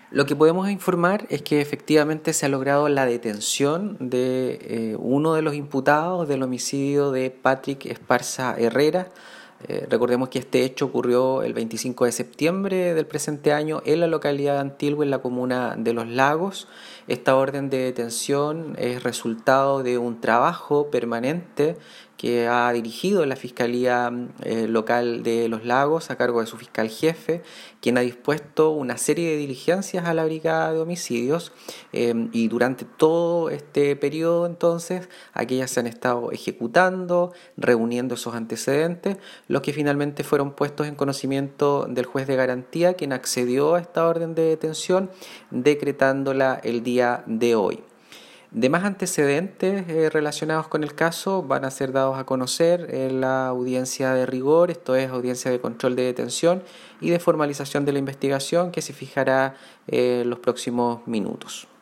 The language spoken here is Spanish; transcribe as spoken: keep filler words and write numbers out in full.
Lo que podemos informar es que efectivamente se ha logrado la detención de eh, uno de los imputados del homicidio de Patrick Esparza Herrera. Eh, recordemos que este hecho ocurrió el veinticinco de septiembre del presente año en la localidad de Antilhue, en la comuna de Los Lagos. Esta orden de detención es resultado de un trabajo permanente que ha dirigido la Fiscalía eh, Local de Los Lagos a cargo de su fiscal jefe, quien ha dispuesto una serie de diligencias a la Brigada de Homicidios eh, y durante todo este periodo entonces aquellas se han estado ejecutando, reuniendo esos antecedentes, los que finalmente fueron puestos en conocimiento del juez de garantía, quien accedió a esta orden de detención decretándola el día de hoy. Demás antecedentes eh, relacionados con el caso van a ser dados a conocer en la audiencia de rigor, esto es audiencia de control de detención y de formalización de la investigación que se fijará en eh, los próximos minutos.